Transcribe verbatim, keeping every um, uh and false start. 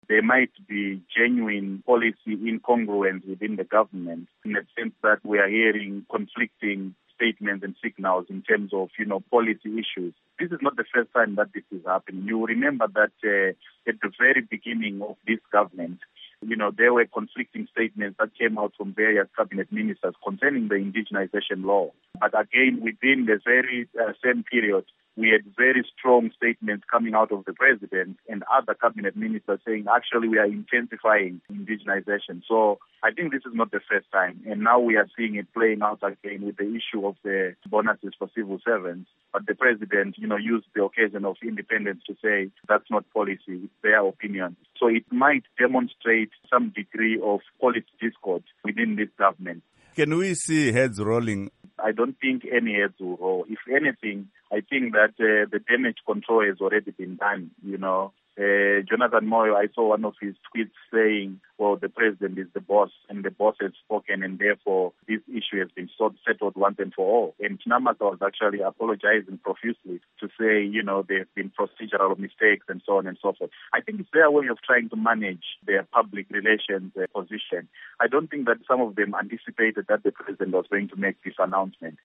there might be genuine policy incongruence within the government, in the sense that we are hearing conflicting statements and signals in terms of, you know, policy issues. This is not the first time that this is happening. You remember that uh, at the very beginning of this government, you know, there were conflicting statements that came out from various cabinet ministers concerning the indigenization law. But again, within the very uh, same period, we had very strong statements coming out of the president and other cabinet ministers saying, actually, we are intensifying indigenization. So I think this is not the first time. And now we are seeing it playing out again with the issue of the bonuses for civil servants. But the president, you know, used the occasion of independence to say that's not policy, it's their opinion. So it might demonstrate some degree of policy discord within this government. Can we see heads rolling? I don't think any heads will roll. If anything, I think that uh, the damage control has already been done, you know. Uh, Jonathan Moyo, I saw one of his tweets saying, well, the president is the boss and the boss has spoken and therefore this issue has been settled once and for all. And Namaka was actually apologizing profusely to say, you know, there have been procedural mistakes and so on and so forth. I think it's their way of trying to manage their public relations uh, position. I don't think that some of them anticipated that the president was going to make this announcement.